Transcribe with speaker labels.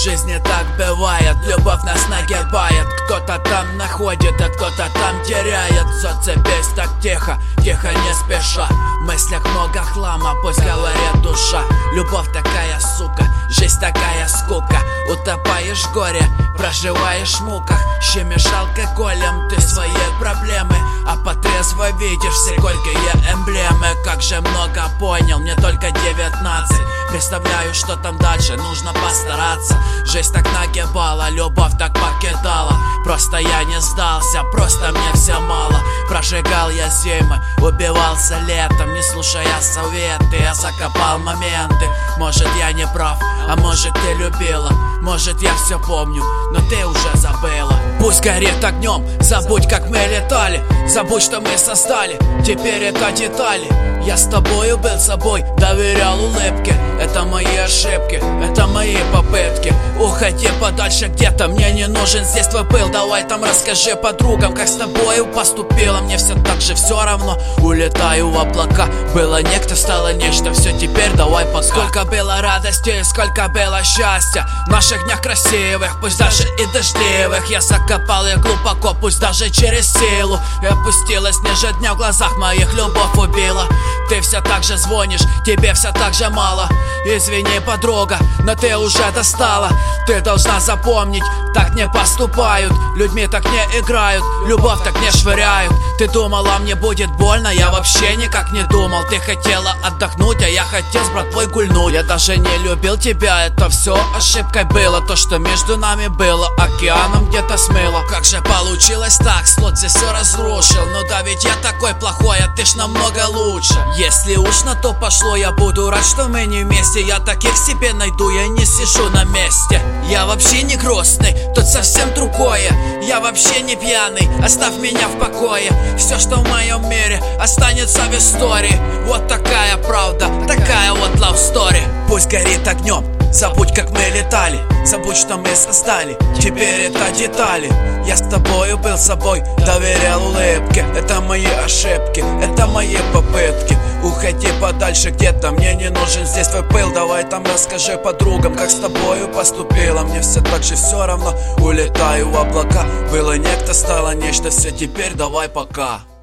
Speaker 1: жизни так бывает, любовь нас нагибает. Кто-то там находит, а кто-то там теряет. Зацепись так тихо, тихо не спеша. В мыслях много хлама, пусть говорит душа. Любовь такая сука, жизнь такая скука. Утопаешь в горе, проживаешь в муках. Щемишь алкоголем ты свои проблемы, а потрезво видишь все горькие эмблемы. Как же много понял, мне только 19. Представляю, что там дальше, нужно постараться. Жизнь так нагибала, любовь так покидала. Просто я не сдался, просто мне все мало. Прожигал я зимы, убивался летом. Не слушая советы, я закопал моменты. Может я не прав, а может ты любила. Может я все помню, но ты уже забыла. Пусть горит огнем, забудь как мы летали. Забудь, что мы создали, теперь это детали. Я с тобою был собой, доверял улыбке. Это мои ошибки, это мои попытки. Уходи подальше где-то, мне не нужен здесь твой пыл. Давай там расскажи подругам, как с тобою поступила. Мне все так же все равно, улетаю в облака. Было некто, стало нечто, все теперь давай пока. Сколько было радости, сколько было счастья в наших днях красивых, пусть даже и дождливых. Я закопал их глубоко, пусть даже через силу. И опустилась ниже дня, в глазах моих любовь убила. Ты все так же звонишь, тебе все так же мало. Извини, подруга, но ты уже достала. Ты должна запомнить, так не поступают. Людьми так не играют, любовь так не швыряют. Ты думала, мне будет больно, я вообще никак не думал. Ты хотела отдохнуть, а я хотел с братвой гульнуть. Я даже не любил тебя, это все ошибкой было. То, что между нами было, океаном где-то смыло. Как же получилось так, слот здесь все разрушил. Ну да ведь я такой плохой, а ты ж намного лучше. Если уж на то пошло, я буду рад, что мы не вместе. Я таких себе найду, я не сижу на месте. Я вообще не грустный, тут совсем другое. Я вообще не пьяный, оставь меня в покое. Все, что в моем мире, останется в истории. Вот такая правда, такая вот love story. Пусть горит огнем, забудь как мы летали. Забудь, что мы создали, теперь это детали. Я с тобою был собой, доверял улыбке. Это мои ошибки, это мои попытки. Уходи подальше где-то, мне не нужен здесь твой пыл. Давай там расскажи подругам, как с тобою поступила. Мне все так же все равно, улетаю в облака. Было некто, стало нечто, все теперь давай пока.